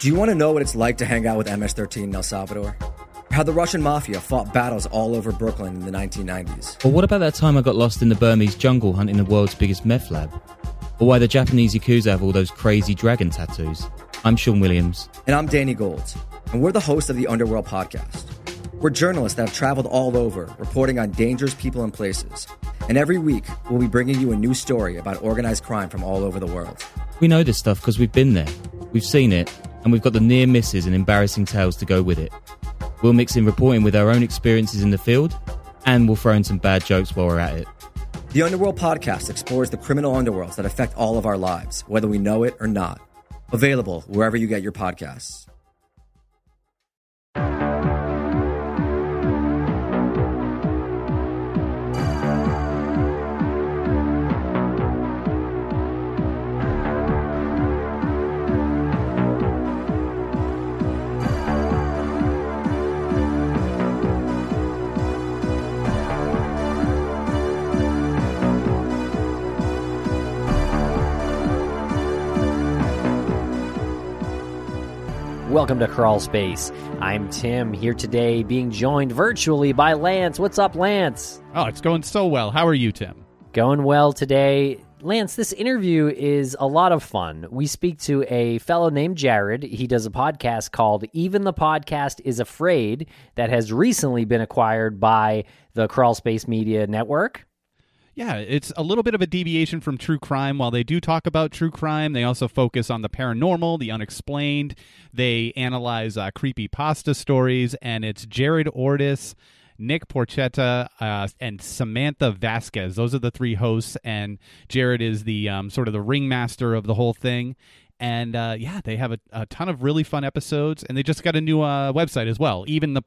Do you want to know what it's like to hang out with MS-13 in El Salvador? How the Russian mafia fought battles all over Brooklyn in the 1990s? Or what about that time I got lost in the Burmese jungle hunting the world's biggest meth lab? Or why the Japanese Yakuza have all those crazy dragon tattoos? I'm Sean Williams. And I'm Danny Gold. And we're the hosts of the Underworld Podcast. We're journalists that have traveled all over, reporting on dangerous people and places. And every week, we'll be bringing you a new story about organized crime from all over the world. We know this stuff because we've been there, we've seen it, and we've got the near misses and embarrassing tales to go with it. We'll mix in reporting with our own experiences in the field, and we'll throw in some bad jokes while we're at it. The Underworld Podcast explores the criminal underworlds that affect all of our lives, whether we know it or not. Available wherever you get your podcasts. Welcome to Crawl Space. I'm Tim, here today being joined virtually by Lance. What's up, Lance? Oh, it's going so well. How are you, Tim? Going well today. Lance, this interview is a lot of fun. We speak to a fellow named Jared. He does a podcast called Even the Podcast is Afraid that has recently been acquired by the Crawl Space Media Network. Yeah, it's a little bit of a deviation from true crime. While they do talk about true crime, they also focus on the paranormal, the unexplained. They analyze creepypasta stories, and it's Jared Ordiss, Nick Porchetta, and Samantha Vasquez. Those are the three hosts, and Jared is the sort of the ringmaster of the whole thing. And they have a ton of really fun episodes, and they just got a new website as well,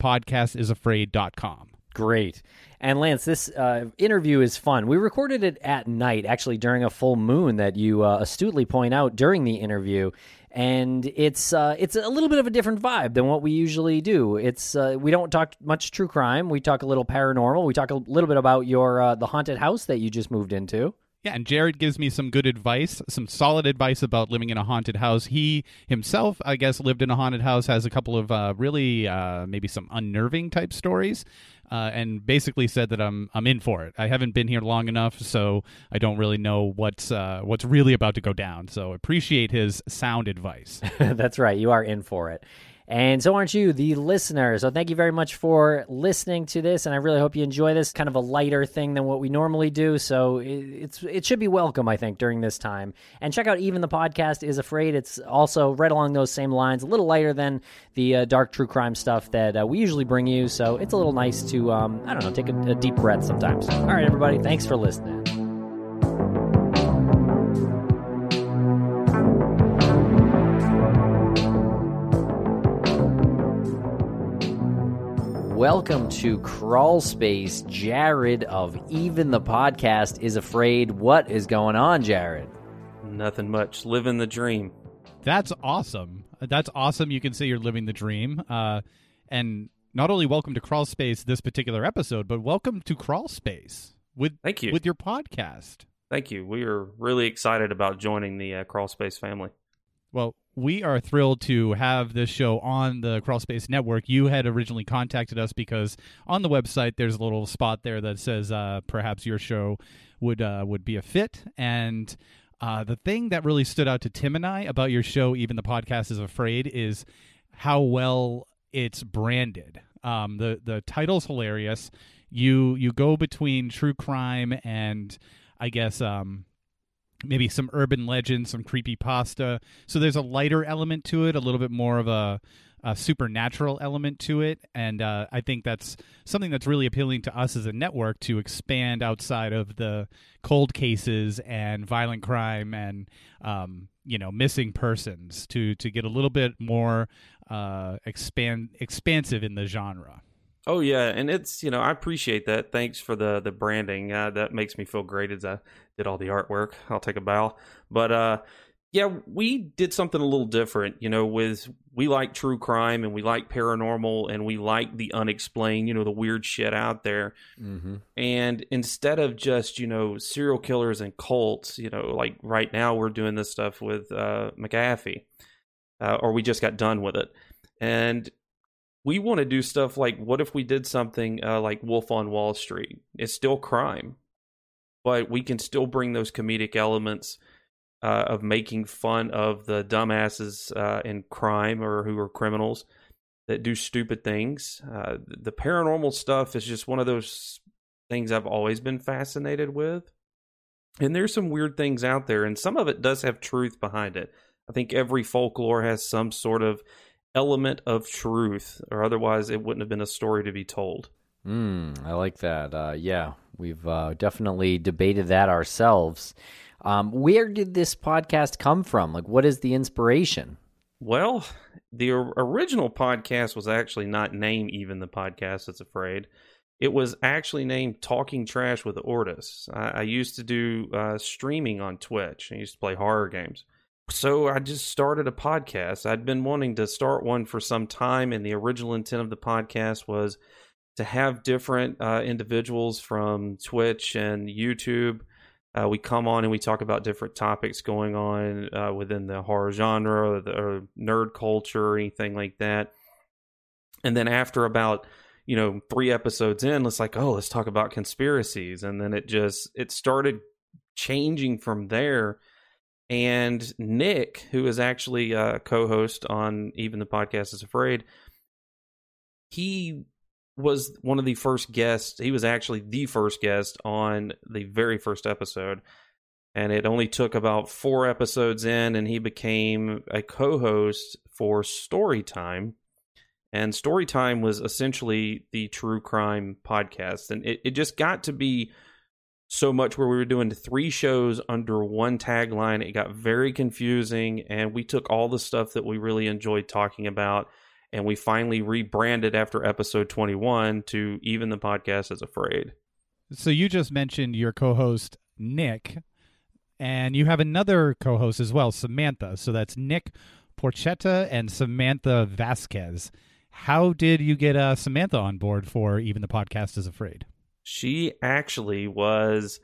eventhepodcastisafraid.com. Great. And Lance, this interview is fun. We recorded it at night, actually during a full moon that you astutely point out during the interview. And it's a little bit of a different vibe than what we usually do. We don't talk much true crime. We talk a little paranormal. We talk a little bit about your the haunted house that you just moved into. Yeah, and Jared gives me some good advice, some solid advice about living in a haunted house. He himself, I guess, lived in a haunted house, has a couple of really maybe some unnerving type stories, and basically said that I'm in for it. I haven't been here long enough, so I don't really know what's really about to go down. So appreciate his sound advice. That's right. You are in for it. And so aren't you, the listener. So thank you very much for listening to this, and I really hope you enjoy this. Kind of a lighter thing than what we normally do, so it should be welcome, I think, during this time. And check out Even the Podcast is Afraid. It's also right along those same lines, a little lighter than the dark true crime stuff that we usually bring you, so it's a little nice to, take a deep breath sometimes. All right, everybody, thanks for listening. Welcome to Crawl Space. Jared of Even the Podcast is Afraid. What is going on, Jared? Nothing much. Living the dream. That's awesome. That's awesome. You can say you're living the dream. And not only welcome to Crawl Space this particular episode, but welcome to Crawl Space Thank you. with your podcast. Thank you. We are really excited about joining the Crawl Space family. Well, we are thrilled to have this show on the Crawl Space Network. You had originally contacted us because on the website there's a little spot there that says perhaps your show would be a fit. And the thing that really stood out to Tim and I about your show, Even the Podcast is Afraid, is how well it's branded. The title's hilarious. You go between true crime and I guess maybe some urban legend, some creepypasta. So there's a lighter element to it, a little bit more of a supernatural element to it. And I think that's something that's really appealing to us as a network, to expand outside of the cold cases and violent crime and, missing persons, to get a little bit more expansive in the genre. Oh, yeah, and it's, I appreciate that. Thanks for the branding. That makes me feel great as I did all the artwork. I'll take a bow. But, we did something a little different, we like true crime and we like paranormal and we like the unexplained, the weird shit out there. Mm-hmm. And instead of just, serial killers and cults, like right now we're doing this stuff with McAfee. or we just got done with it. And we want to do stuff like, what if we did something like Wolf on Wall Street? It's still crime, but we can still bring those comedic elements of making fun of the dumbasses in crime or who are criminals that do stupid things. The paranormal stuff is just one of those things I've always been fascinated with. And there's some weird things out there, and some of it does have truth behind it. I think every folklore has some sort of element of truth, or otherwise it wouldn't have been a story to be told. I like that. Yeah, we've definitely debated that ourselves. Where did this podcast come from? Like, what is the inspiration? Well, the original podcast was actually not named Even the Podcast That's Afraid. It was actually named Talking Trash with Ortis. I used to do streaming on Twitch. I used to play horror games. So I just started a podcast. I'd been wanting to start one for some time, and the original intent of the podcast was to have different individuals from Twitch and YouTube. We come on and we talk about different topics going on within the horror genre or nerd culture or anything like that. And then after about 3 episodes in, let's talk about conspiracies. And then it started changing from there. And Nick, who is actually a co-host on Even the Podcast Is Afraid, he was one of the first guests. He was actually the first guest on the very first episode. And it only took about 4 episodes in, and he became a co-host for Storytime. And Storytime was essentially the true crime podcast. And it just got to be so much where we were doing 3 shows under one tagline. It got very confusing, and we took all the stuff that we really enjoyed talking about, and we finally rebranded after episode 21 to Even the Podcast Is Afraid. So you just mentioned your co-host, Nick, and you have another co-host as well, Samantha. So that's Nick Porchetta and Samantha Vasquez. How did you get Samantha on board for Even the Podcast Is Afraid? She actually was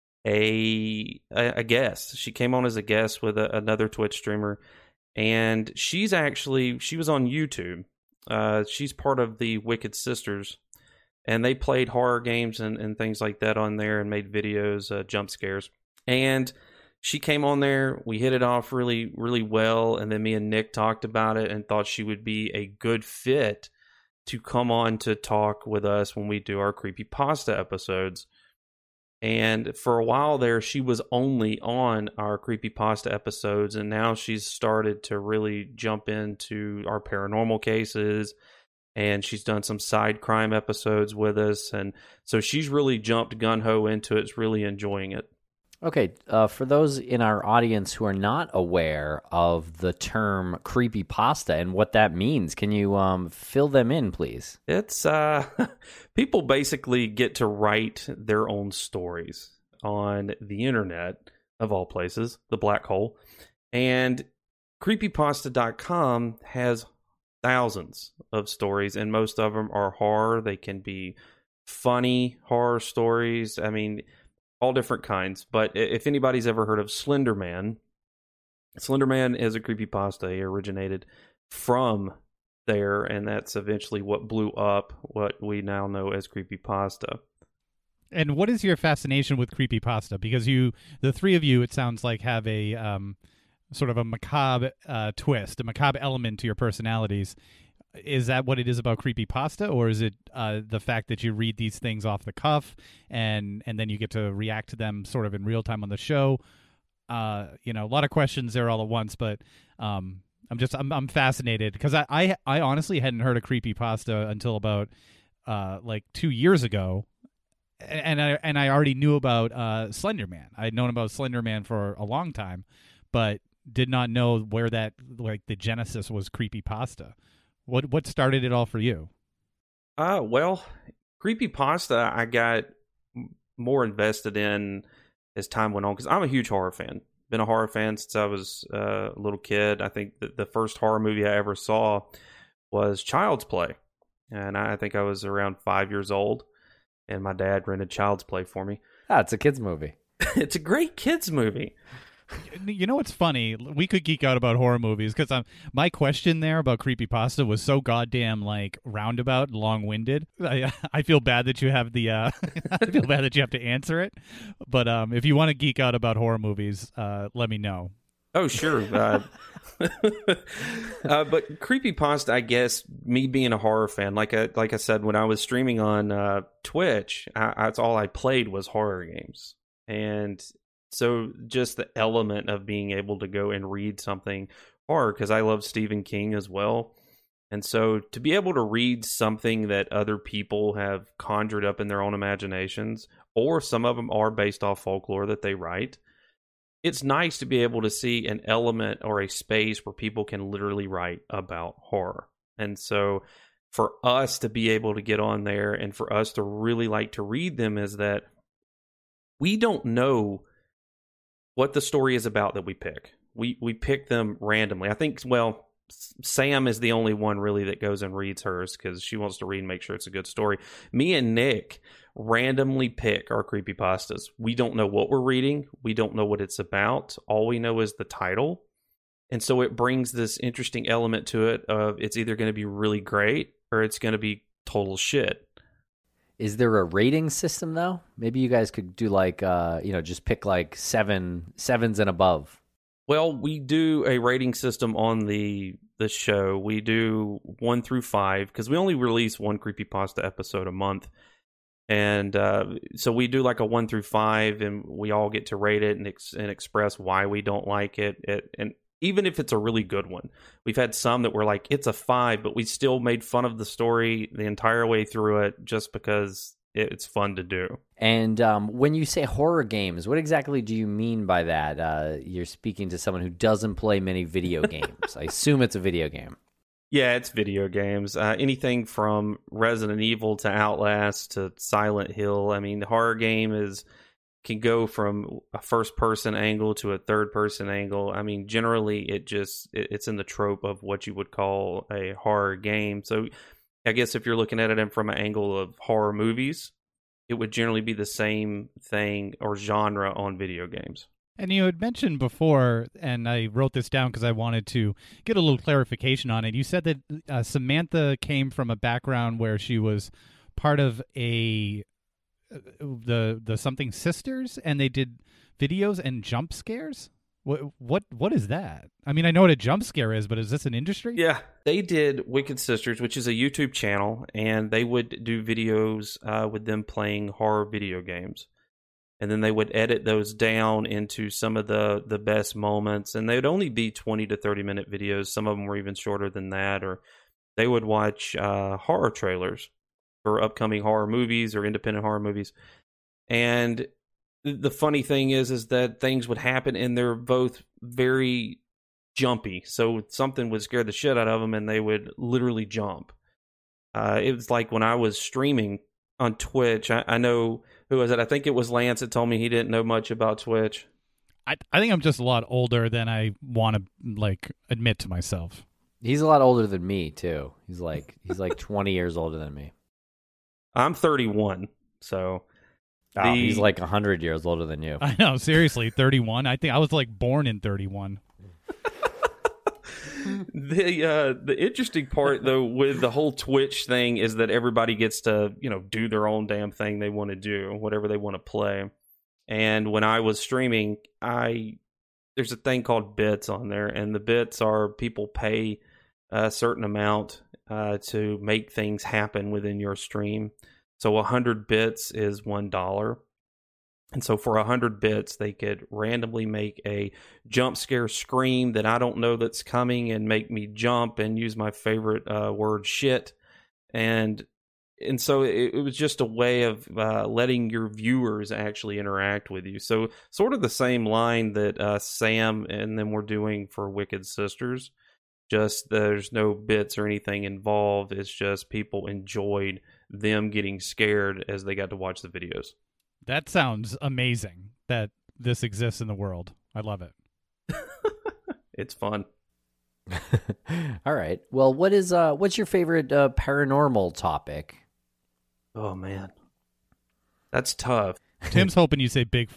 a guest. She came on as a guest with another Twitch streamer, and she was on YouTube. She's part of the Wicked Sisters, and they played horror games and things like that on there and made videos, jump scares. And she came on there. We hit it off really, really well, and then me and Nick talked about it and thought she would be a good fit to come on to talk with us when we do our creepypasta episodes. And for a while there, she was only on our creepypasta episodes, and now she's started to really jump into our paranormal cases, and she's done some side crime episodes with us, and so she's really jumped gun-ho into it, is really enjoying it. Okay, for those in our audience who are not aware of the term creepypasta and what that means, can you fill them in, please? It's people basically get to write their own stories on the internet, of all places, the black hole. And creepypasta.com has thousands of stories, and most of them are horror. They can be funny horror stories. I mean, all different kinds. But if anybody's ever heard of Slender Man, Slender Man is a creepypasta. He originated from there, and that's eventually what blew up what we now know as creepypasta. And what is your fascination with creepypasta? Because the 3 of you, it sounds like, have a sort of a macabre twist, a macabre element to your personalities. Is that what it is about creepypasta, or is it the fact that you read these things off the cuff and then you get to react to them sort of in real time on the show? A lot of questions there all at once, but I'm I'm fascinated because I honestly hadn't heard of creepypasta until about 2 years ago, and I already knew about Slender Man. I'd known about Slender Man for a long time, but did not know where that the genesis was creepypasta. What started it all for you? Well, creepypasta I got more invested in as time went on because I'm a huge horror fan. Been a horror fan since I was a little kid. I think the first horror movie I ever saw was Child's Play. And I think I was around 5 years old, and my dad rented Child's Play for me. Ah, it's a kid's movie. It's a great kids movie. You know what's funny? We could geek out about horror movies because my question there about creepypasta was so goddamn like roundabout, and long-winded. I feel bad that you have the I feel bad that you have to answer it. But if you want to geek out about horror movies, let me know. Oh, sure. But creepypasta, I guess, me being a horror fan, like I said, when I was streaming on Twitch, that's all I played was horror games. And so just the element of being able to go and read something horror, because I love Stephen King as well. And so to be able to read something that other people have conjured up in their own imaginations, or some of them are based off folklore that they write, it's nice to be able to see an element or a space where people can literally write about horror. And so for us to be able to get on there and for us to really like to read them is that we don't know what the story is about that we pick. We pick them randomly. I think, well, Sam is the only one really that goes and reads hers because she wants to read and make sure it's a good story. Me and Nick randomly pick our creepypastas. We don't know what we're reading. We don't know what it's about. All we know is the title. And so it brings this interesting element to it of it's either going to be really great or it's going to be total shit. Is there a rating system though? Maybe you guys could do like, just pick like sevens and above. Well, we do a rating system on the show. We do 1 through 5 because we only release one creepypasta episode a month. And so we do like a 1 through 5 and we all get to rate it and express why we don't like it. And even if it's a really good one, we've had some that were like, it's a 5, but we still made fun of the story the entire way through it just because it's fun to do. And when you say horror games, what exactly do you mean by that? You're speaking to someone who doesn't play many video games. I assume it's a video game. Yeah, it's video games. Anything from Resident Evil to Outlast to Silent Hill. I mean, the horror game can go from a first-person angle to a third-person angle. I mean, generally, it's in the trope of what you would call a horror game. So I guess if you're looking at it from an angle of horror movies, it would generally be the same thing or genre on video games. And you had mentioned before, and I wrote this down because I wanted to get a little clarification on it. You said that Samantha came from a background where she was part of the something sisters, and they did videos and jump scares. What is that? I mean, I know what a jump scare is, but is this an industry? Yeah, they did Wicked Sisters, which is a YouTube channel, and they would do videos with them playing horror video games. And then they would edit those down into some of the best moments. And they would only be 20 to 30-minute videos. Some of them were even shorter than that. Or they would watch horror trailers for upcoming horror movies or independent horror movies. And the funny thing is that things would happen, and they're both very jumpy. So something would scare the shit out of them, and they would literally jump. It was like when I was streaming on Twitch. I know... Who was it? I think it was Lance that told me he didn't know much about Twitch. I think I'm just a lot older than I want to admit to myself. He's a lot older than me too. He's like 20 years older than me. I'm 31, so he's like 100 years older than you. I know, seriously, 31. I think I was like born in 31. The interesting part though with the whole Twitch thing is that everybody gets to do their own damn thing they want to do, whatever they want to play. And when I was streaming, there's a thing called bits on there, and the bits are people pay a certain amount to make things happen within your stream. So 100 bits is $1. And so for 100 bits, they could randomly make a jump scare scream that I don't know that's coming and make me jump and use my favorite word, shit. And so it was just a way of letting your viewers actually interact with you. So sort of the same line that Sam and them were doing for Wicked Sisters. Just there's no bits or anything involved. It's just people enjoyed them getting scared as they got to watch the videos. That sounds amazing that this exists in the world. I love it. It's fun. All right. Well, what's your favorite paranormal topic? Oh, man. That's tough. Tim's hoping you say Bigfoot.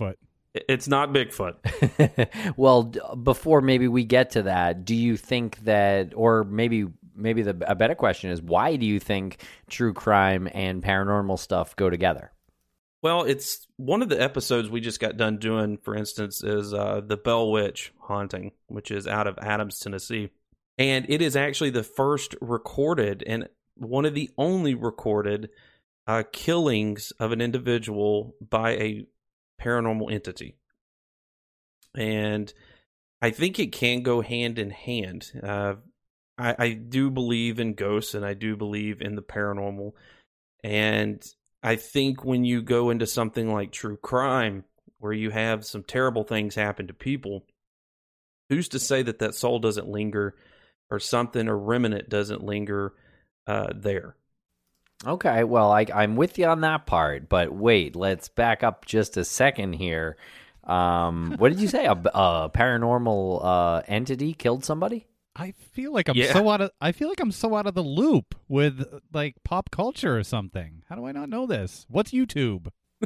It's not Bigfoot. Well, before maybe we get to that, do you think that, or maybe a better question is, why do you think true crime and paranormal stuff go together? Well, it's one of the episodes we just got done doing, for instance, is the Bell Witch haunting, which is out of Adams, Tennessee. And it is actually the first recorded and one of the only recorded killings of an individual by a paranormal entity. And I think it can go hand in hand. I do believe in ghosts, and I do believe in the paranormal. And I think when you go into something like true crime, where you have some terrible things happen to people, who's to say that soul doesn't linger, or something, or remnant doesn't linger there? Okay, well, I'm with you on that part, but wait, let's back up just a second here. What did you say? A paranormal entity killed somebody? I feel like I'm so out of the loop with like pop culture or something. How do I not know this? What's YouTube?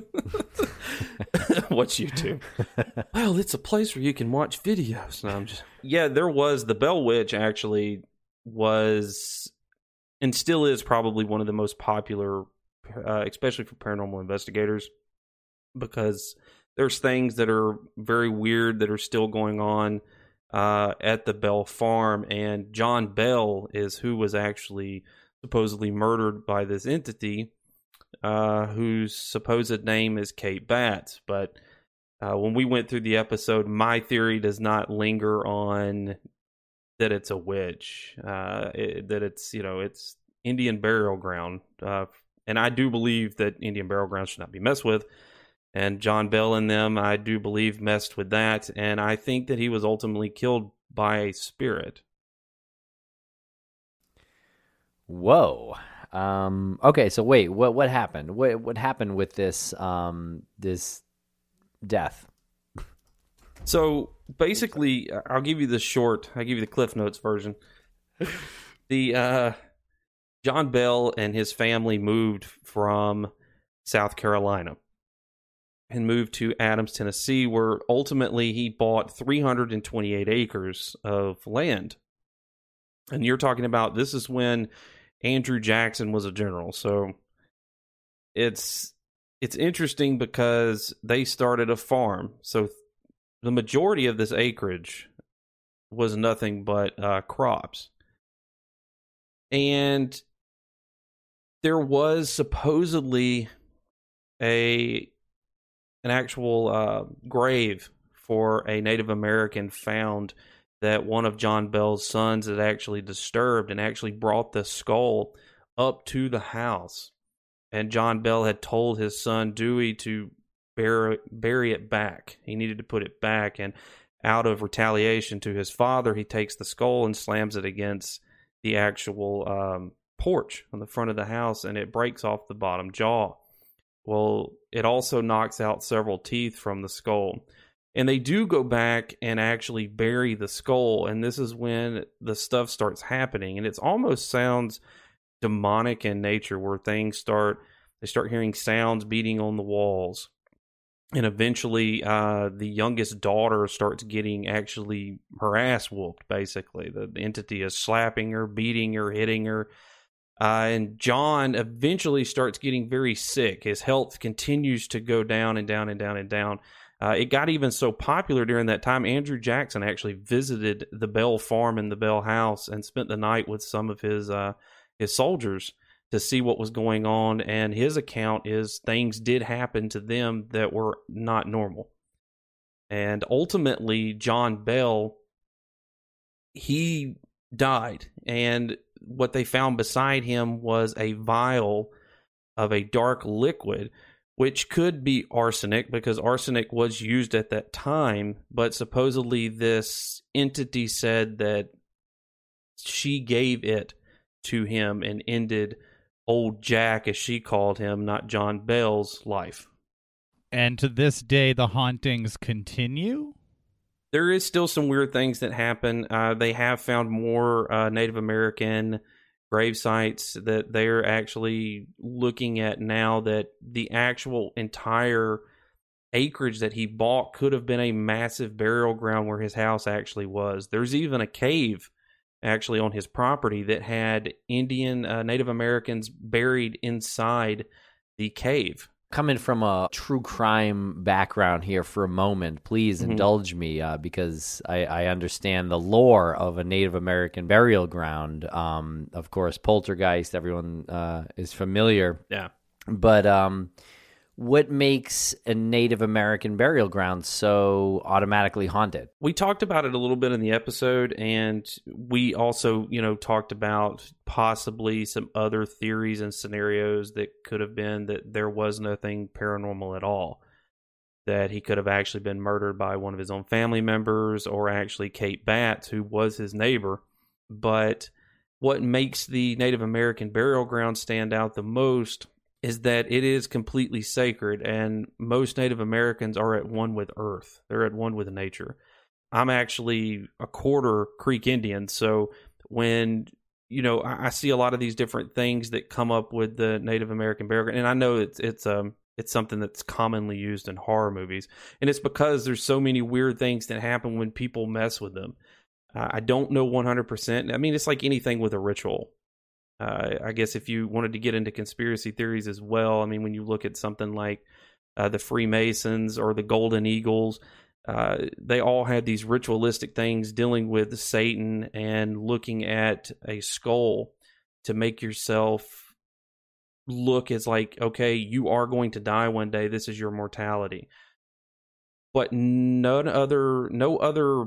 What's YouTube? Well, it's a place where you can watch videos. No, there was the Bell Witch. Actually, was and still is probably one of the most popular, especially for paranormal investigators, because there's things that are very weird that are still going on at the Bell farm, and John Bell is who was actually supposedly murdered by this entity, whose supposed name is Kate Batts. But when we went through the episode, my theory does not linger on that it's a witch, that it's Indian burial ground, and I do believe that Indian burial ground should not be messed with. And John Bell and them, I do believe, messed with that. And I think that he was ultimately killed by a spirit. Whoa. Okay, so wait, what happened? What happened with this this death? So basically, I'll give you the Cliff Notes version. The John Bell and his family moved from South Carolina and moved to Adams, Tennessee, where ultimately he bought 328 acres of land. And you're talking about, this is when Andrew Jackson was a general. So it's interesting because they started a farm. So the majority of this acreage was nothing but crops. And there was supposedly an actual grave for a Native American found that one of John Bell's sons had actually disturbed, and actually brought the skull up to the house. And John Bell had told his son Dewey to bury it back. He needed to put it back, and out of retaliation to his father, he takes the skull and slams it against the actual porch on the front of the house, and it breaks off the bottom jaw. Well, it also knocks out several teeth from the skull. And they do go back and actually bury the skull, and this is when the stuff starts happening. And it almost sounds demonic in nature, where they start hearing sounds beating on the walls. And eventually, the youngest daughter starts getting actually her ass whooped, basically. The entity is slapping her, beating her, hitting her. And John eventually starts getting very sick. His health continues to go down and down and down and down. It got even so popular during that time, Andrew Jackson actually visited the Bell farm and the Bell house and spent the night with some of his soldiers to see what was going on. And his account is things did happen to them that were not normal. And ultimately, John Bell, he died. And what they found beside him was a vial of a dark liquid, which could be arsenic, because arsenic was used at that time. But supposedly this entity said that she gave it to him and ended old Jack, as she called him, not John Bell's, life. And to this day, the hauntings continue? There is still some weird things that happen. They have found more Native American grave sites that they're actually looking at now, that the actual entire acreage that he bought could have been a massive burial ground where his house actually was. There's even a cave actually on his property that had Native Americans buried inside the cave. Coming from a true crime background here for a moment, please indulge me because I understand the lore of a Native American burial ground. Of course, Poltergeist, everyone is familiar. Yeah. But what makes a Native American burial ground so automatically haunted? We talked about it a little bit in the episode, and we also, talked about possibly some other theories and scenarios that could have been that there was nothing paranormal at all, that he could have actually been murdered by one of his own family members or actually Kate Batts, who was his neighbor. But what makes the Native American burial ground stand out the most is that it is completely sacred, and most Native Americans are at one with Earth. They're at one with nature. I'm actually a quarter Creek Indian, so when I see a lot of these different things that come up with the Native American burial ground, and I know it's something that's commonly used in horror movies, and it's because there's so many weird things that happen when people mess with them. I don't know 100%. I mean, it's like anything with a ritual. I guess if you wanted to get into conspiracy theories as well, I mean, when you look at something like the Freemasons or the Golden Eagles, they all had these ritualistic things dealing with Satan and looking at a skull to make yourself look as like, okay, you are going to die one day. This is your mortality. But no other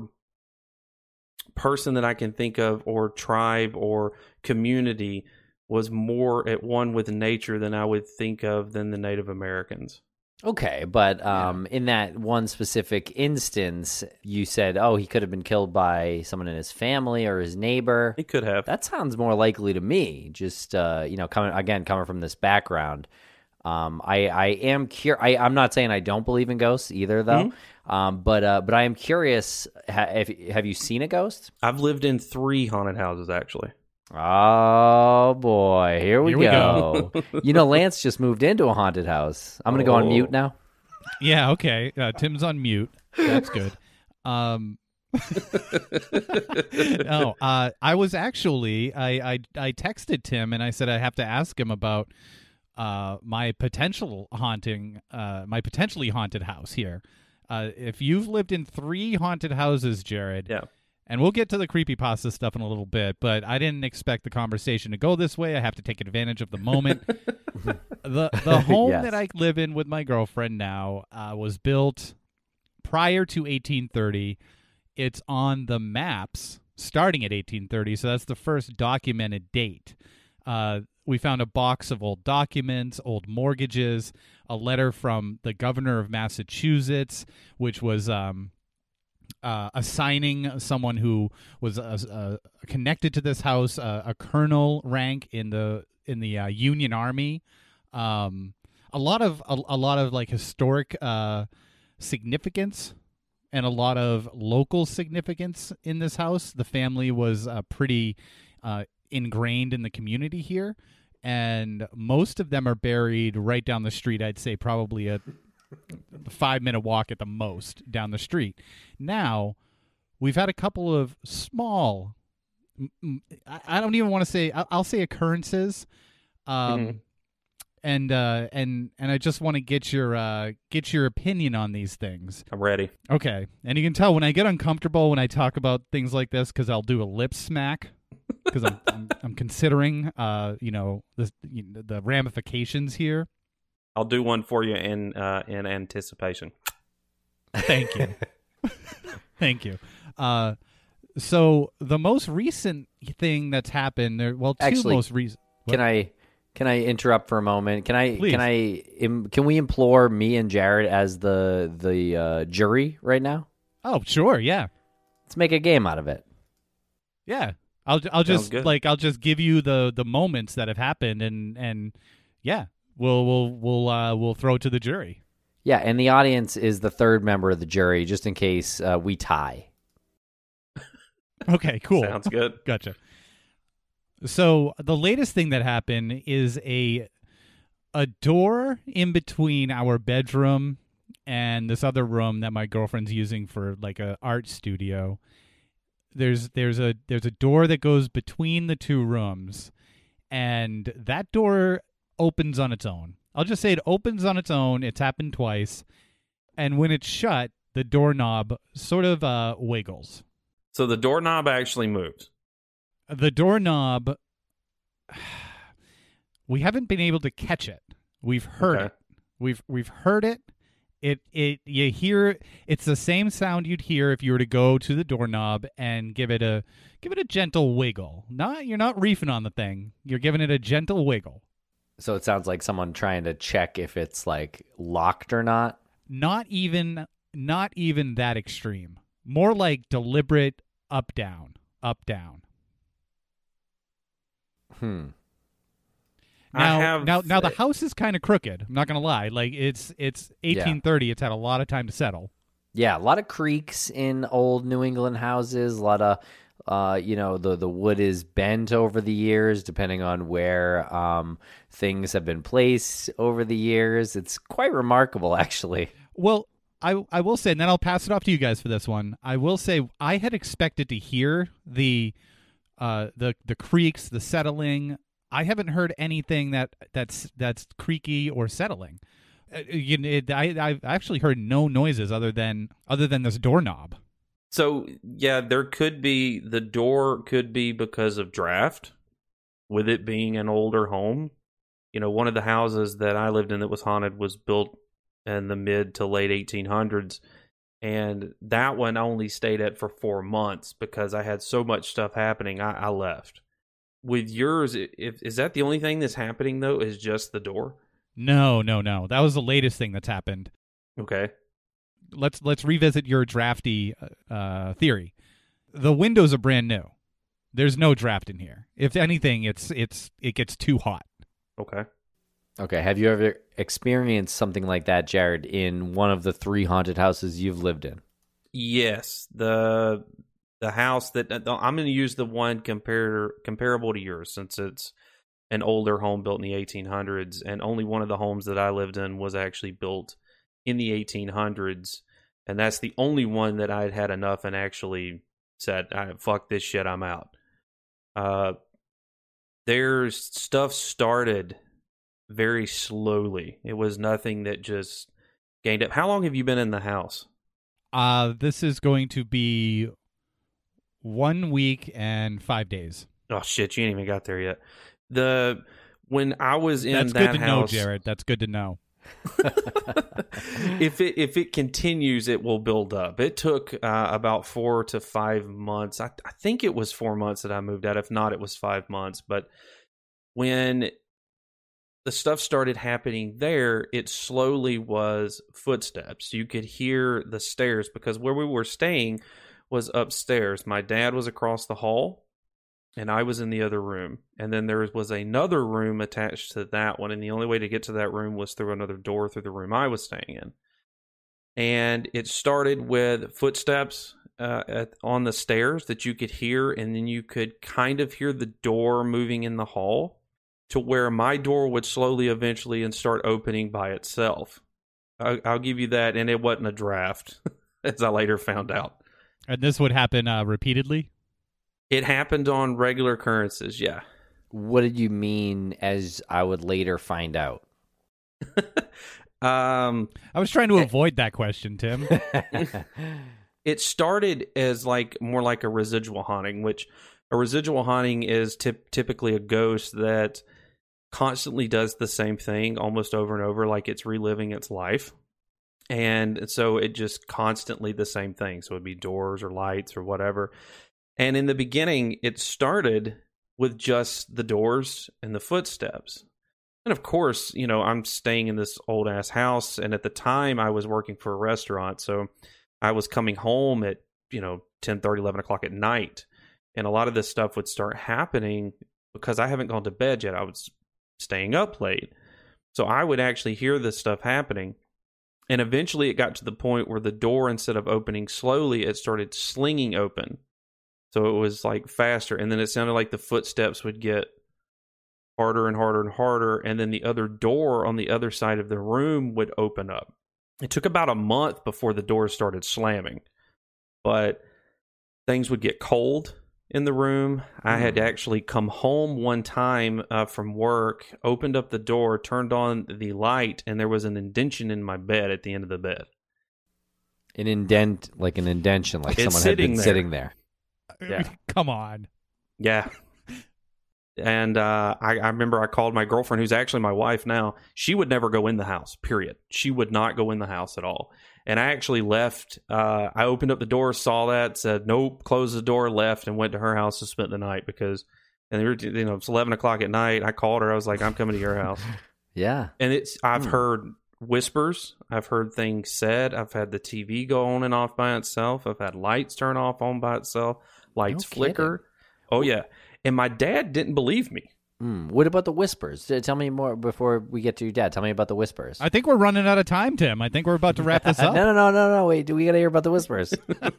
person that I can think of, or tribe or community, was more at one with nature than I would think of than the Native Americans. Okay, but in that one specific instance, you said, he could have been killed by someone in his family or his neighbor. He could have. That sounds more likely to me, just, coming from this background. I am curious. I'm not saying I don't believe in ghosts either, though. But I am curious. Have you seen a ghost? I've lived in 3 haunted houses, actually. Oh boy, here we go. Lance just moved into a haunted house. I'm going to go on mute now. Yeah, okay. Tim's on mute. That's good. I was actually I texted Tim and I said I have to ask him about my potentially haunted house here. If you've lived in 3 haunted houses, Jared, yeah, and we'll get to the creepypasta stuff in a little bit, but I didn't expect the conversation to go this way. I have to take advantage of the moment. The home Yes. that I live in with my girlfriend now was built prior to 1830. It's on the maps starting at 1830, so that's the first documented date. We found a box of old documents, old mortgages, a letter from the governor of Massachusetts, which was assigning someone who was connected to this house a colonel rank in the Union Army. A lot of like historic significance and a lot of local significance in this house. The family was pretty ingrained in the community here, and most of them are buried right down the street. I'd say probably a 5-minute walk at the most down the street. Now, we've had a couple of small, I don't even want to say, I'll say occurrences, and I just want to get your opinion on these things. I'm ready. Okay, and you can tell when I get uncomfortable when I talk about things like this because I'll do a lip smack. Because I'm considering, the ramifications here. I'll do one for you in anticipation. Thank you, thank you. So the most recent thing that's happened, most recent. Can I interrupt for a moment? Please. Can we implore me and Jared as the jury right now? Oh, sure, yeah. Let's make a game out of it. Yeah. I'll just give you the moments that have happened and yeah, we'll throw it to the jury. Yeah, and the audience is the third member of the jury, just in case we tie. Okay, cool. Sounds good. Gotcha. So the latest thing that happened is a door in between our bedroom and this other room that my girlfriend's using for like a art studio. There's a door that goes between the two rooms, and that door opens on its own. I'll just say it opens on its own. It's happened twice, and when it's shut, the doorknob sort of wiggles. So the doorknob actually moves. The doorknob, we haven't been able to catch it. We've heard it. We've heard it. You hear it's the same sound you'd hear if you were to go to the doorknob and give it a gentle wiggle. You're not reefing on the thing. You're giving it a gentle wiggle. So it sounds like someone trying to check if it's like locked or not. Not even that extreme. More like deliberate up down. Now the house is kind of crooked. I'm not gonna lie. Like it's 1830. It's had a lot of time to settle. Yeah, a lot of creaks in old New England houses. A lot of, the wood is bent over the years, depending on where things have been placed over the years. It's quite remarkable, actually. Well, I will say, and then I'll pass it off to you guys for this one. I will say I had expected to hear the creaks, the settling. I haven't heard anything that's creaky or settling. I've actually heard no noises other than this doorknob. So yeah, the door could be because of draft, with it being an older home. One of the houses that I lived in that was haunted was built in the mid to late 1800s, and that one only stayed at for 4 months because I had so much stuff happening. I left. With yours, is that the only thing that's happening, though, is just the door? No. That was the latest thing that's happened. Okay. Let's revisit your drafty theory. The windows are brand new. There's no draft in here. If anything, it gets too hot. Okay. Okay, have you ever experienced something like that, Jared, in one of the 3 haunted houses you've lived in? Yes. The house that I'm going to use the one comparable to yours, since it's an older home built in the 1800s, and only one of the homes that I lived in was actually built in the 1800s, and that's the only one that I'd had enough and actually said, fuck this shit, I'm out. Their stuff started very slowly. It was nothing that just gained up. How long have you been in the house? This is going to be 1 week and 5 days. Oh shit, you ain't even got there yet. When I was in That's that good to house, know, Jared. That's good to know. if it continues, it will build up. It took about 4 to 5 months. I think it was 4 months that I moved out. If not, it was 5 months. But when the stuff started happening there, it slowly was footsteps. You could hear the stairs, because where we were staying was upstairs. My dad was across the hall, and I was in the other room. And then there was another room attached to that one, and the only way to get to that room was through another door through the room I was staying in. And it started with footsteps on the stairs that you could hear, and then you could kind of hear the door moving in the hall, to where my door would slowly eventually and start opening by itself. I'll give you that, and it wasn't a draft, as I later found out. And this would happen repeatedly? It happened on regular occurrences, yeah. What did you mean, as I would later find out? I was trying to avoid that question, Tim. It started as more like a residual haunting, which a residual haunting is typically a ghost that constantly does the same thing almost over and over, like it's reliving its life. And so it just constantly the same thing. So it'd be doors or lights or whatever. And in the beginning, it started with just the doors and the footsteps. And of course, I'm staying in this old ass house. And at the time I was working for a restaurant. So I was coming home at, 10:30, 11 o'clock at night. And a lot of this stuff would start happening because I haven't gone to bed yet. I was staying up late. So I would actually hear this stuff happening. And eventually it got to the point where the door, instead of opening slowly, it started slinging open. So it was faster. And then it sounded like the footsteps would get harder and harder and harder. And then the other door on the other side of the room would open up. It took about a month before the doors started slamming, but things would get cold in the room. I had actually come home one time from work, opened up the door, turned on the light, and there was an indention in my bed at the end of the bed. An indentation, like It's someone had been sitting there. sitting there. Yeah. Come on. Yeah. And I remember I called my girlfriend, who's actually my wife now. She would never go in the house, period. She would not go in the house at all. And I actually left. I opened up the door, saw that, said, nope, closed the door, left, and went to her house to spend the night because, and it's 11 o'clock at night. I called her. I was like, I'm coming to your house. Yeah. And I've heard whispers. I've heard things said. I've had the TV go on and off by itself. I've had lights turn off on by itself. Lights flicker. Oh, yeah. And my dad didn't believe me. What about the whispers? Tell me more before we get to your dad. Tell me about the whispers. I think we're running out of time, Tim. I think we're about to wrap this up. No. Wait, we got to hear about the whispers.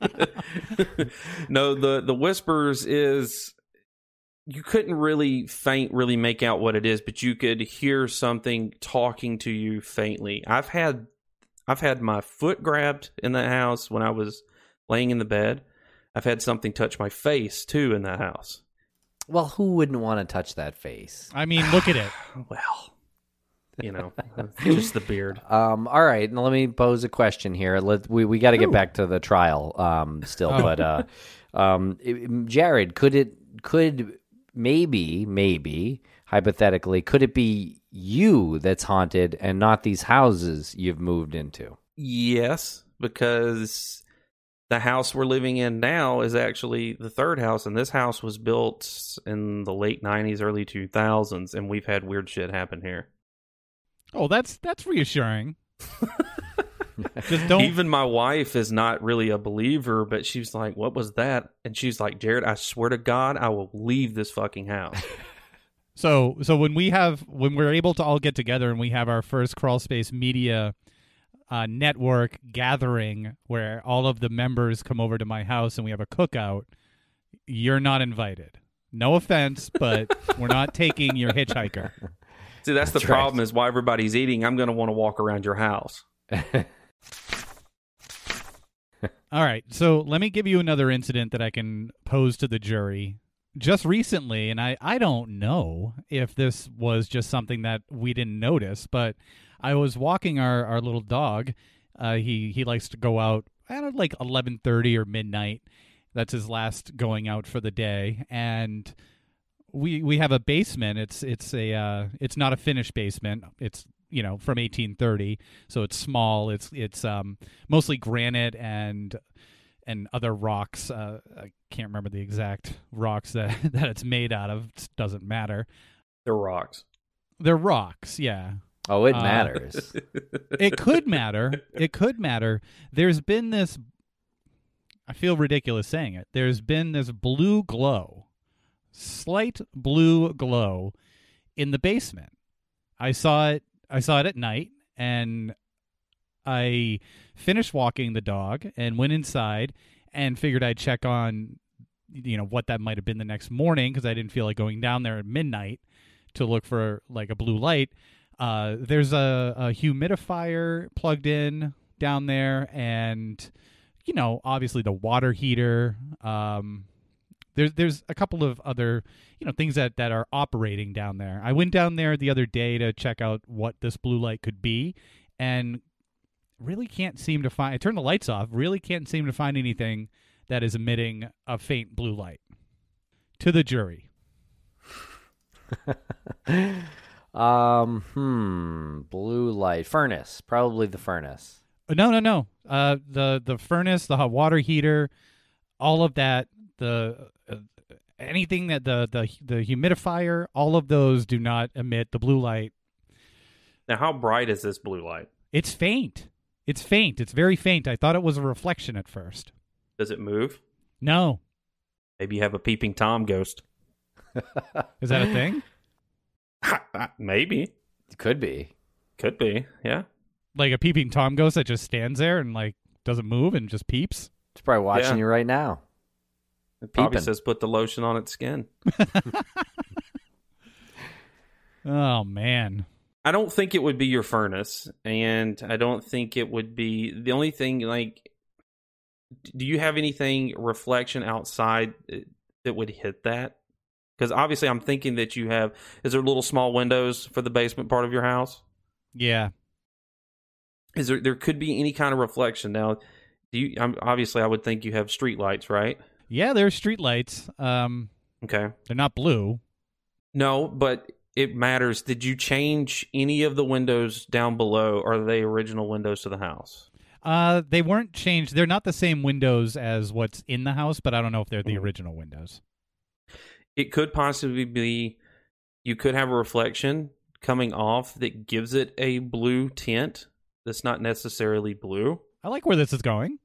No, the whispers is you couldn't really make out what it is, but you could hear something talking to you faintly. I've had my foot grabbed in that house when I was laying in the bed. I've had something touch my face too in that house. Well, who wouldn't want to touch that face? I mean, look at it. Well, just the beard. All right, now let me pose a question here. We got to get back to the trial still, but Jared, could maybe hypothetically, could it be you that's haunted and not these houses you've moved into? Yes, because the house we're living in now is actually the third house, and this house was built in the late 90s, early 2000s, and we've had weird shit happen here. Oh, that's reassuring. Just don't. Even my wife is not really a believer, but she's like, what was that? And she's like, Jared, I swear to God, I will leave this fucking house. So when we're able to all get together and we have our first Crawlspace Media network gathering where all of the members come over to my house and we have a cookout, you're not invited. No offense, but we're not taking your hitchhiker. See, that's the problem is while everybody's eating, I'm going to want to walk around your house. All right, so let me give you another incident that I can pose to the jury. Just recently, and I don't know if this was just something that we didn't notice, but I was walking our little dog. He likes to go out at like 11:30 or midnight. That's his last going out for the day. And we have a basement. It's not a finished basement. It's from 1830, so it's small. It's mostly granite and other rocks. I can't remember the exact rocks that it's made out of. It doesn't matter. They're rocks. They're rocks, yeah. Oh, it matters. It could matter. It could matter. There's been this, I feel ridiculous saying it, there's been this blue glow, slight blue glow in the basement. I saw it at night, and I finished walking the dog and went inside and figured I'd check on, what that might have been the next morning because I didn't feel like going down there at midnight to look for like a blue light. There's a humidifier plugged in down there, and obviously the water heater. There's a couple of other things that are operating down there. I went down there the other day to check out what this blue light could be, and really can't seem to find. I turned the lights off. Really can't seem to find anything that is emitting a faint blue light. To the jury. Blue light. Furnace. Probably the furnace. No. The furnace, the hot water heater, all of that, anything that the humidifier, all of those do not emit the blue light. Now, how bright is this blue light? It's faint. It's very faint. I thought it was a reflection at first. Does it move? No. Maybe you have a peeping Tom ghost. Is that a thing? Maybe. It could be. Could be, yeah. Like a peeping Tom ghost that just stands there and like doesn't move and just peeps? It's probably watching you right now. It probably says put the lotion on its skin. Oh, man. I don't think it would be your furnace, and I don't think it would be the only thing. Like, do you have anything reflection outside that would hit that? Because obviously, I'm thinking that you have. Is there little small windows for the basement part of your house? Yeah. Is there could be any kind of reflection now? Do you? Obviously, I would think you have street lights, right? Yeah, there's street lights. Okay. They're not blue. No, but it matters. Did you change any of the windows down below? Or are they original windows to the house? They weren't changed. They're not the same windows as what's in the house, but I don't know if they're the original windows. It could possibly be you could have a reflection coming off that gives it a blue tint that's not necessarily blue. I like where this is going.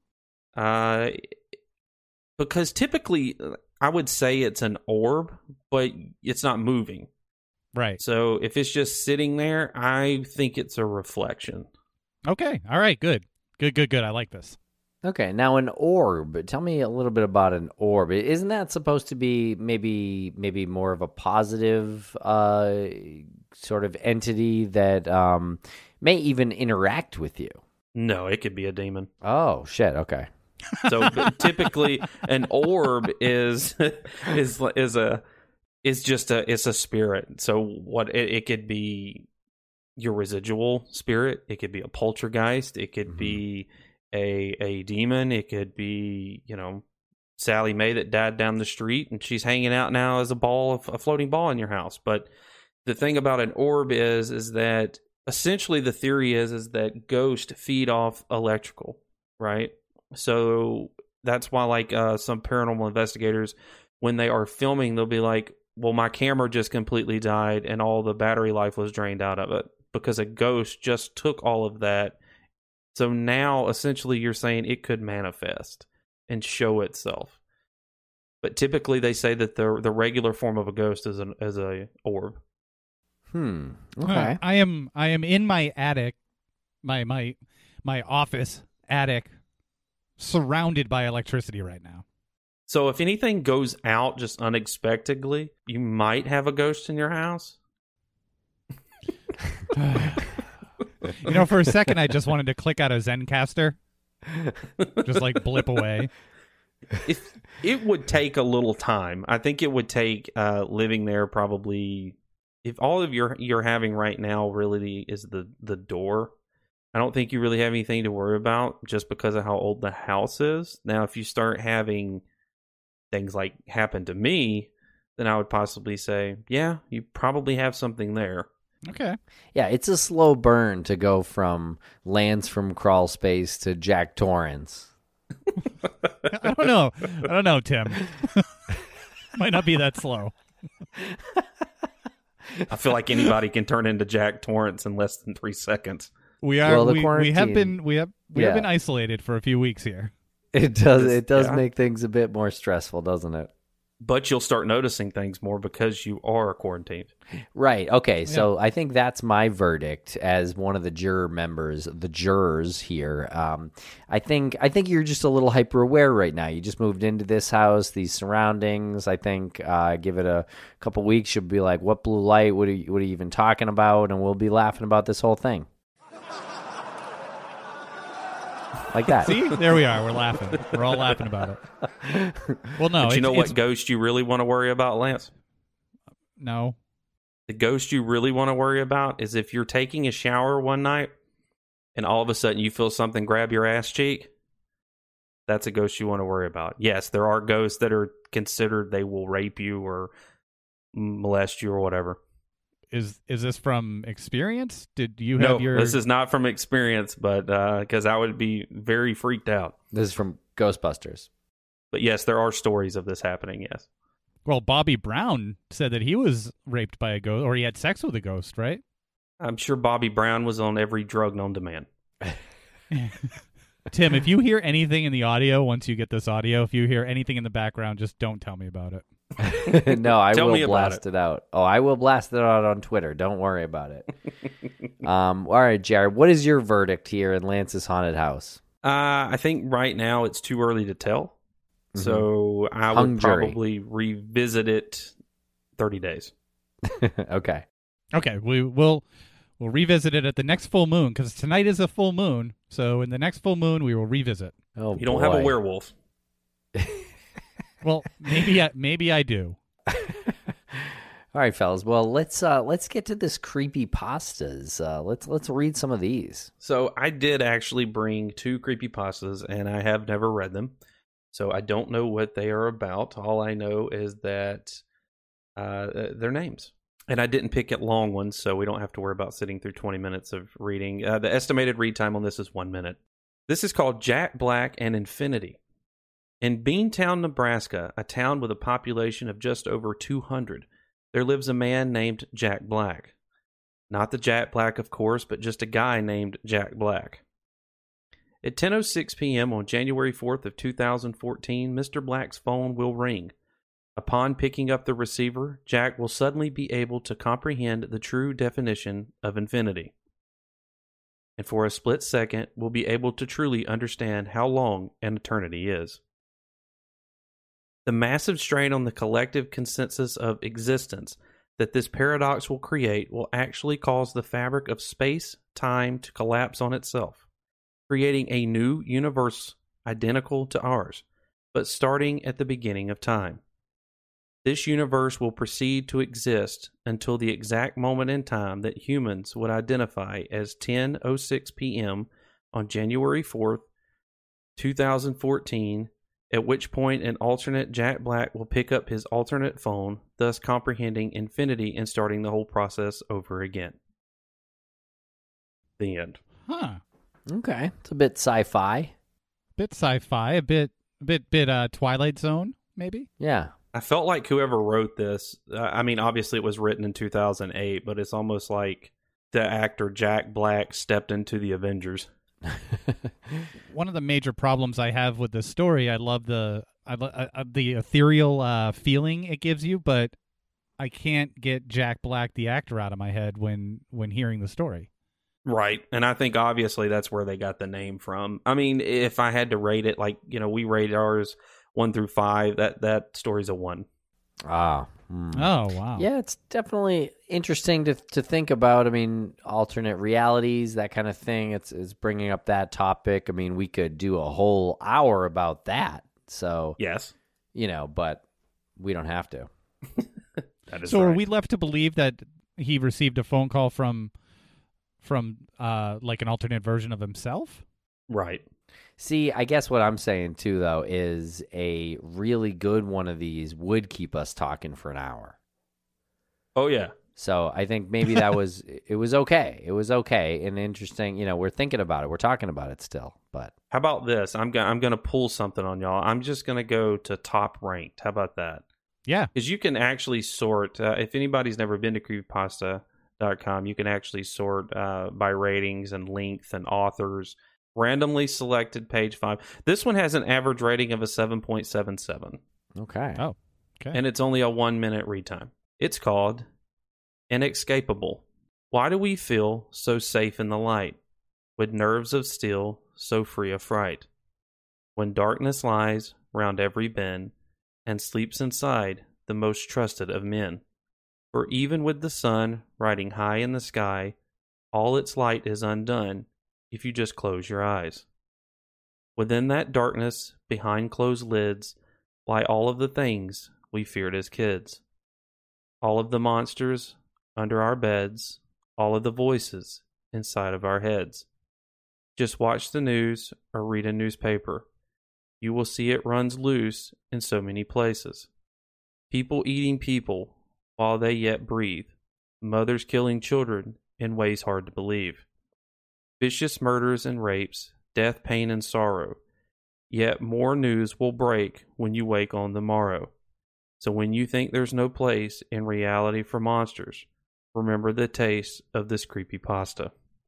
Because typically I would say it's an orb, but it's not moving. Right. So if it's just sitting there, I think it's a reflection. Okay. All right. Good. Good. I like this. Okay, now an orb. Tell me a little bit about an orb. Isn't that supposed to be maybe more of a positive sort of entity that may even interact with you? No, it could be a demon. Oh shit! Okay. So typically, an orb is just a spirit. So what it could be your residual spirit. It could be a poltergeist. It could be a demon. It could be, Sally Mae that died down the street and she's hanging out now as a floating ball in your house. But the thing about an orb is that essentially the theory is that ghosts feed off electrical, right? So that's why some paranormal investigators, when they are filming, they'll be like, well, my camera just completely died and all the battery life was drained out of it because a ghost just took all of that. So now, essentially, you're saying it could manifest and show itself. But typically, they say that the regular form of a ghost is a orb. Okay. I am in my attic, my office attic, surrounded by electricity right now. So if anything goes out just unexpectedly, you might have a ghost in your house. For a second, I just wanted to click out a Zencaster, just blip away. It would take a little time. I think it would take living there probably. If all of you're having right now really is the door, I don't think you really have anything to worry about just because of how old the house is. Now, if you start having things like happen to me, then I would possibly say, yeah, you probably have something there. Okay. Yeah, it's a slow burn to go from Lance from Crawl Space to Jack Torrance. I don't know, Tim. Might not be that slow. I feel like anybody can turn into Jack Torrance in less than 3 seconds. We are. Well, we have been isolated for a few weeks here. It does make things a bit more stressful, doesn't it? But you'll start noticing things more because you are quarantined. Right. Okay. So I think that's my verdict as one of the jurors here. I think you're just a little hyper aware right now. You just moved into this house, these surroundings. I think give it a couple weeks, you'll be like, "What blue light? What are you even talking about?" And we'll be laughing about this whole thing. Like that. See? There we are. We're laughing. We're all laughing about it. Well, no. But you know what ghost you really want to worry about, Lance? No. The ghost you really want to worry about is if you're taking a shower one night and all of a sudden you feel something grab your ass cheek. That's a ghost you want to worry about. Yes, there are ghosts that are considered they will rape you or molest you or whatever. Is this from experience? Did you have No, this is not from experience, but because I would be very freaked out. This is from Ghostbusters. But yes, there are stories of this happening, yes. Well, Bobby Brown said that he was raped by a ghost, or he had sex with a ghost, right? I'm sure Bobby Brown was on every drug known to man. Tim, if you hear anything in the audio, once you get this audio, if you hear anything in the background, just don't tell me about it. No, I will blast it out. Oh, I will blast it out on Twitter. Don't worry about it. All right, Jared, what is your verdict here in Lance's haunted house? I think right now it's too early to tell. Mm-hmm. So I would probably revisit it 30 days. Okay. Okay, we'll We'll revisit it at the next full moon, because tonight is a full moon. So in the next full moon, we will revisit. Oh, You don't have a werewolf. Well, maybe I do. All right, fellas. Well, let's get to this creepy pastas. Let's read some of these. So I did actually bring 2 creepypastas, and I have never read them. So I don't know what they are about. All I know is that their names. And I didn't pick at long ones, so we don't have to worry about sitting through 20 minutes of reading. The estimated read time on this is 1 minute. This is called Jack Black and Infinity. In Beantown, Nebraska, a town with a population of just over 200, there lives a man named Jack Black. Not the Jack Black, of course, but just a guy named Jack Black. At 10:06 p.m. on January 4th of 2014, Mr. Black's phone will ring. Upon picking up the receiver, Jack will suddenly be able to comprehend the true definition of infinity. And for a split second, will be able to truly understand how long an eternity is. The massive strain on the collective consensus of existence that this paradox will create will actually cause the fabric of space-time to collapse on itself, creating a new universe identical to ours, but starting at the beginning of time. This universe will proceed to exist until the exact moment in time that humans would identify as 10:06 p.m. on January 4th, 2014, at which point an alternate Jack Black will pick up his alternate phone, thus comprehending infinity and starting the whole process over again. The end. Huh. Okay, it's a bit sci-fi. Bit sci-fi, a bit Twilight Zone, maybe? Yeah. I felt like whoever wrote this, I mean, obviously it was written in 2008, but it's almost like the actor Jack Black stepped into the Avengers. One of the major problems I have with this story, I love the ethereal feeling it gives you, but I can't get Jack Black, the actor, out of my head when hearing the story. Right. And I think obviously that's where they got the name from. I mean, if I had to rate it, like, you know, we rate ours 1 through 5, that story's a 1. Ah. Oh, wow. Yeah, it's definitely interesting to think about. I mean, alternate realities, that kind of thing. It's bringing up that topic. I mean, we could do a whole hour about that. So, Yes. you know, but we don't have to. That is So right. are we left to believe that he received a phone call from like an alternate version of himself? Right. See, I guess what I'm saying too, though, is a really good one of these would keep us talking for an hour. Oh, yeah. So I think maybe it was okay. It was okay and interesting. You know, we're thinking about it. We're talking about it still. But How about this? I'm gonna pull something on y'all. I'm just going to go to top ranked. How about that? Yeah. Because you can actually sort, if anybody's never been to creepypasta.com, you can actually sort by ratings and length and authors. Randomly selected page 5. This one has an average rating of a 7.77. okay. Oh, okay. And it's only a 1 minute read time. It's called Inescapable. Why do we feel so safe in the light, with nerves of steel so free of fright? When darkness lies round every bend, and sleeps inside the most trusted of men. For even with the sun riding high in the sky, all its light is undone if you just close your eyes. Within that darkness, behind closed lids, lie all of the things we feared as kids. All of the monsters under our beds, all of the voices inside of our heads. Just watch the news or read a newspaper. You will see it runs loose in so many places. People eating people while they yet breathe. Mothers killing children in ways hard to believe. Vicious murders and rapes, death, pain, and sorrow. Yet more news will break when you wake on the morrow. So when you think there's no place in reality for monsters, remember the taste of this creepy pasta.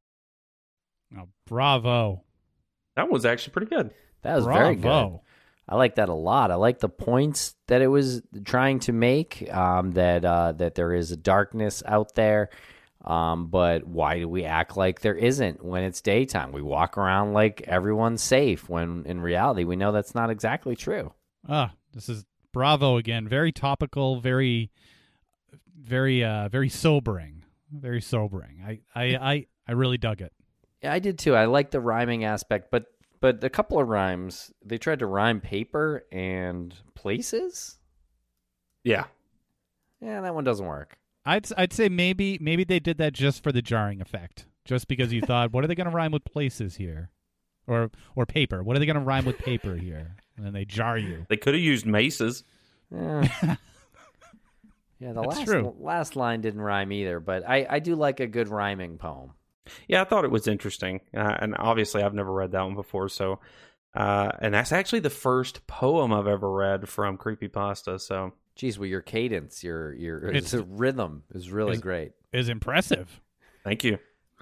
Oh, bravo. That was actually pretty good. That was Bravo. very good. I like that a lot. I like the points that it was trying to make, that there is a darkness out there. But why do we act like there isn't when it's daytime? We walk around like everyone's safe when in reality we know that's not exactly true. This is bravo again. Very topical, very, very, very sobering. very sobering. I really dug it. Yeah, I did too. I like the rhyming aspect, but a couple of rhymes, they tried to rhyme paper and places. Yeah. Yeah, that one doesn't work. I'd say maybe they did that just for the jarring effect, just because you thought, what are they going to rhyme with places here, or paper? What are they going to rhyme with paper here? And then they jar you. They could have used maces. Yeah, That's true. last line didn't rhyme either, but I do like a good rhyming poem. Yeah, I thought it was interesting, and obviously I've never read that one before. So, and that's actually the first poem I've ever read from Creepypasta. So, Geez, well, your cadence, your rhythm is really great. Is impressive. thank you.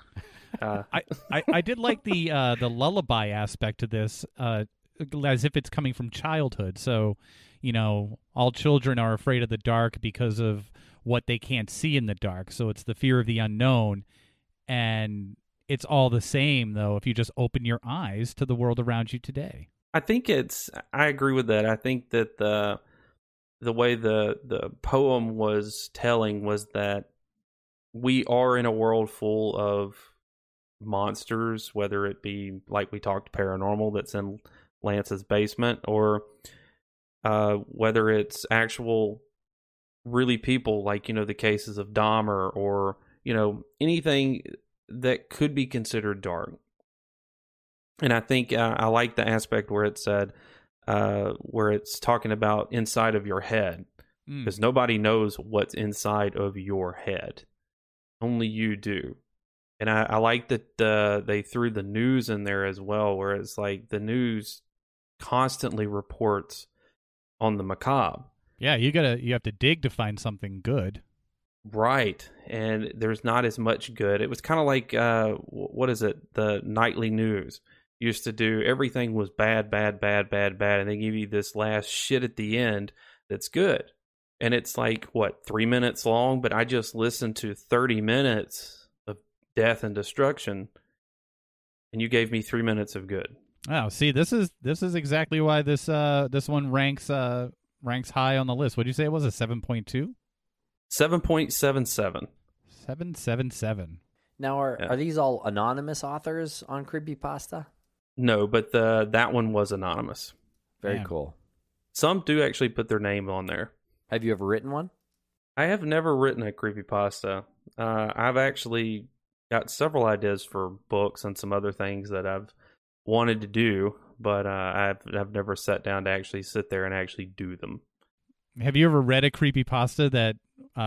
I did like the lullaby aspect to this, as if it's coming from childhood. So, all children are afraid of the dark because of what they can't see in the dark. So it's the fear of the unknown. And it's all the same, though, if you just open your eyes to the world around you today. I agree with that. I think that the way the poem was telling was that we are in a world full of monsters, whether it be, like we talked, paranormal that's in Lance's basement, or whether it's actual really people, like, the cases of Dahmer, or anything that could be considered dark. And I think I like the aspect where it said, where it's talking about inside of your head, because nobody knows what's inside of your head. Only you do. And I like that they threw the news in there as well, where it's like the news constantly reports on the macabre. Yeah, you have to dig to find something good. Right, and there's not as much good. It was kind of like, what is it? The nightly news used to do. Everything was bad, bad, bad, bad, bad, and they give you this last shit at the end that's good. And it's like, 3 minutes long? But I just listened to 30 minutes of death and destruction, and you gave me 3 minutes of good. Oh, see, this is exactly why this one ranks high on the list. What did you say it was? A 7.2? 7.77. 777. Now, are these all anonymous authors on Creepypasta? No, but that one was anonymous. Very Damn. cool. Some do actually put their name on there. Have you ever written one? I have never written a creepypasta. I've actually got several ideas for books and some other things that I've wanted to do, but I've never sat down to actually sit there and actually do them. Have you ever read a creepypasta that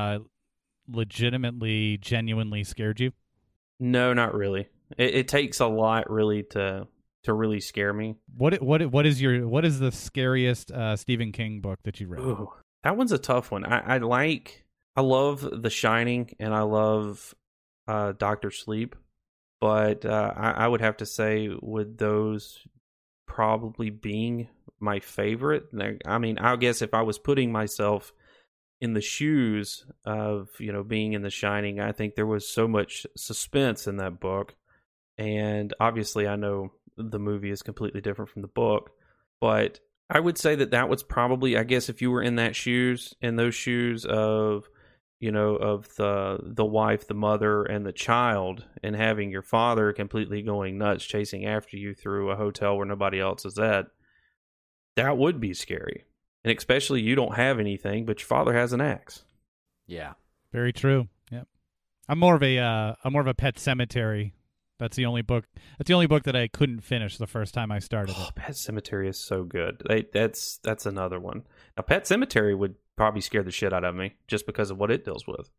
legitimately, genuinely scared you? No, not really. It takes a lot really to really scare me. What is the scariest Stephen King book that you read? Ooh, that one's a tough one. I love The Shining, and I love Dr. Sleep, but I would have to say, with those probably being my favorite. I mean, I guess if I was putting myself in the shoes of, being in The Shining, I think there was so much suspense in that book. And obviously I know the movie is completely different from the book, but I would say that was probably, I guess, if you were in those shoes of, of the wife, the mother, and the child, and having your father completely going nuts, chasing after you through a hotel where nobody else is at, that would be scary. And especially you don't have anything, but your father has an axe. Yeah. Very true. Yep. I'm more of a Pet Sematary. That's the only book that I couldn't finish the first time I started it. Pet Sematary is so good. That's another one. Now, Pet Sematary would probably scare the shit out of me just because of what it deals with.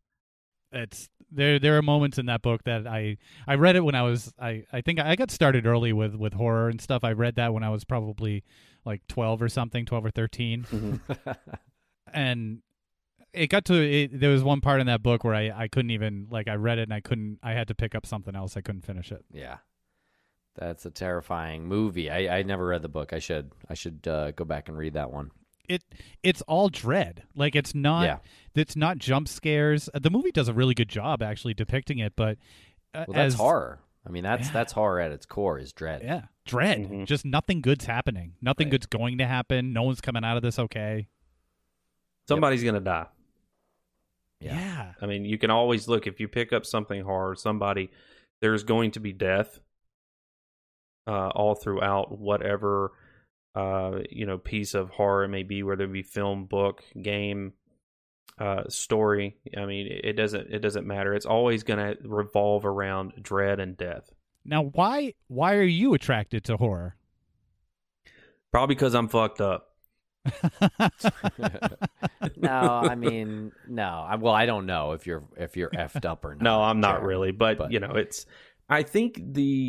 There are moments in that book that I read it when I think I got started early with horror and stuff. I read that when I was probably like 12 or 13. Mm-hmm. And it got to it. There was one part in that book where I couldn't even, I read it and I had to pick up something else. I couldn't finish it. Yeah. That's a terrifying movie. I never read the book. I should go back and read that one. It's all dread. It's not jump scares. The movie does a really good job actually depicting it, but that's horror. I mean, that's horror at its core, is dread. Yeah, dread. Mm-hmm. Just nothing good's happening. Nothing good's going to happen. No one's coming out of this okay. Somebody's gonna die. Yeah. I mean, you can always look, if you pick up something horror, there's going to be death all throughout whatever piece of horror it may be, whether it be film, book, game, story. I mean, it doesn't matter. It's always going to revolve around dread and death. Now, why are you attracted to horror? Probably because I'm fucked up. No, I mean, no. I don't know if you're effed up or not. No, I'm not Jeremy, really, but it's. I think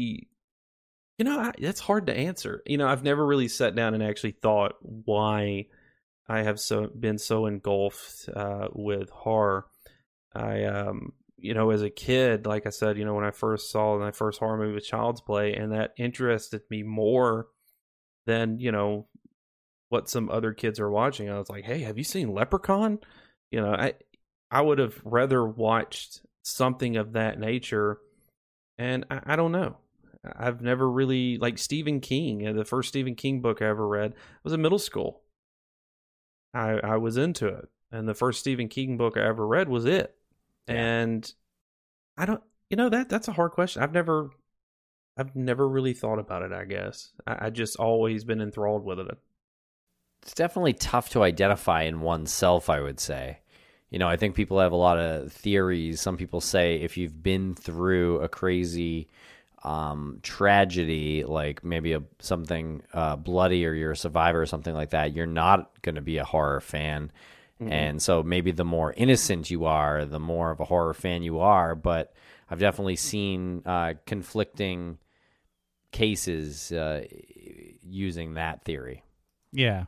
it's hard to answer. I've never really sat down and actually thought why I have been so engulfed with horror. I as a kid, like I said, when I first saw my first horror movie was Child's Play, and that interested me more than what some other kids are watching. I was like, hey, have you seen Leprechaun? I would have rather watched something of that nature, and I don't know. I've never really, like Stephen King. The first Stephen King book I ever read was in middle school. I was into it, and the first Stephen King book I ever read was it. Yeah. And I don't, that's a hard question. I've never really thought about it. I guess I just always been enthralled with it. It's definitely tough to identify in oneself, I would say. I think people have a lot of theories. Some people say if you've been through a crazy tragedy, like maybe something bloody, or you're a survivor or something like that, you're not going to be a horror fan. Mm-hmm. And so maybe the more innocent you are, the more of a horror fan you are. But I've definitely seen conflicting cases using that theory. Yeah.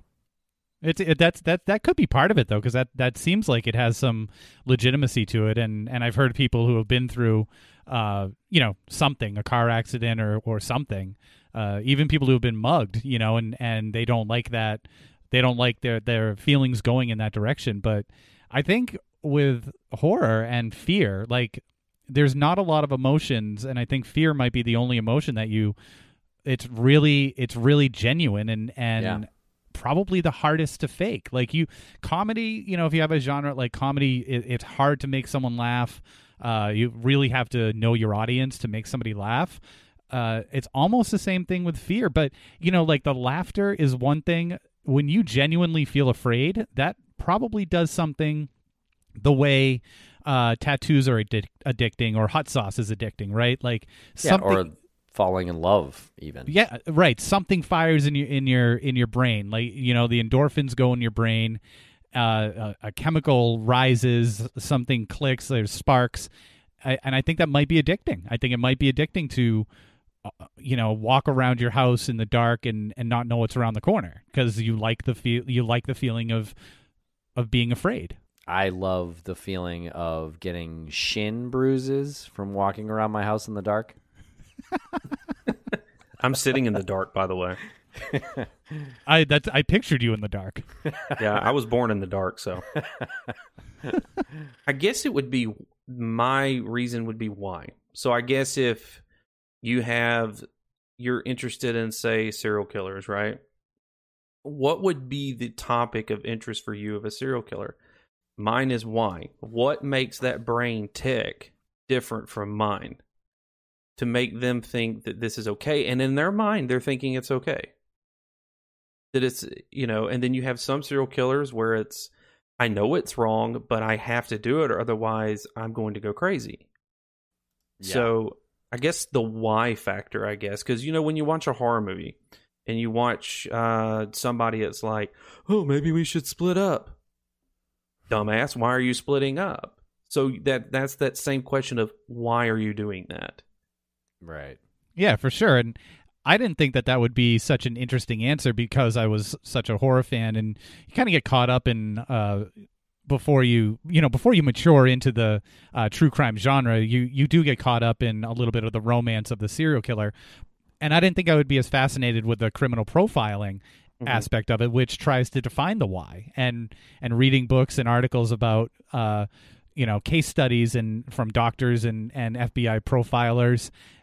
That could be part of it, though, because that seems like it has some legitimacy to it, and I've heard people who have been through something, a car accident or something, even people who have been mugged, and they don't like that, they don't like their feelings going in that direction. But I think with horror and fear, like, there's not a lot of emotions, and I think fear might be the only emotion that it's really genuine and yeah. Probably the hardest to fake. Like comedy, if you have a genre like comedy, it's hard to make someone laugh. You really have to know your audience to make somebody laugh. It's almost the same thing with fear, but like the laughter is one thing. When you genuinely feel afraid, that probably does something the way tattoos are addicting, or hot sauce is addicting, right? Like something, or falling in love, even. Yeah, right. Something fires in your brain, like the endorphins go in your brain. A chemical rises, something clicks, there's sparks, and I think that might be addicting. I think it might be addicting to, walk around your house in the dark and not know what's around the corner, because you like the feeling of being afraid. I love the feeling of getting shin bruises from walking around my house in the dark. I'm sitting in the dark, by the way. I pictured you in the dark. Yeah, I was born in the dark, so I guess it would be, my reason would be why. So I guess if you're interested in, say, serial killers, right? What would be the topic of interest for you of a serial killer? Mine is why. What makes that brain tick different from mine to make them think that this is okay? And in their mind, they're thinking it's okay. That it's, and then you have some serial killers where it's, I know it's wrong, but I have to do it, or otherwise I'm going to go crazy. Yeah. So I guess the why factor, because, when you watch a horror movie and you watch somebody that's like, oh, maybe we should split up. Dumbass, why are you splitting up? So that's that same question of, why are you doing that? Right. Yeah, for sure. And I didn't think that would be such an interesting answer, because I was such a horror fan, and you kind of get caught up in before you mature into the true crime genre, you do get caught up in a little bit of the romance of the serial killer. And I didn't think I would be as fascinated with the criminal profiling aspect of it, which tries to define the why, and reading books and articles about case studies and from doctors and FBI profilers.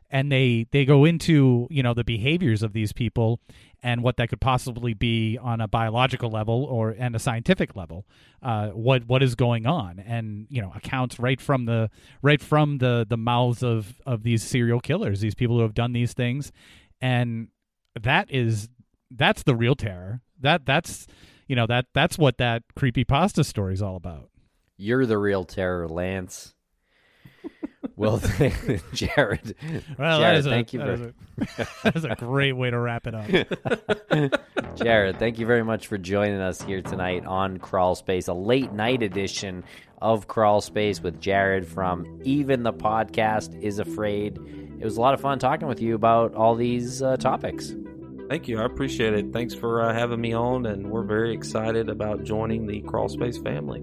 and they go into, the behaviors of these people and what that could possibly be on a biological level and a scientific level, what is going on, and accounts right from the mouths of these serial killers, these people who have done these things, and that's the real terror. That's what that creepypasta story is all about. You're the real terror, Lance. Well, Jared. Well, Jared, that is a great way to wrap it up. Jared, thank you very much for joining us here tonight on Crawl Space, a late night edition of Crawl Space with Jared from Even the Podcast is Afraid. It was a lot of fun talking with you about all these topics. Thank you. I appreciate it. Thanks for having me on, and we're very excited about joining the Crawl Space family.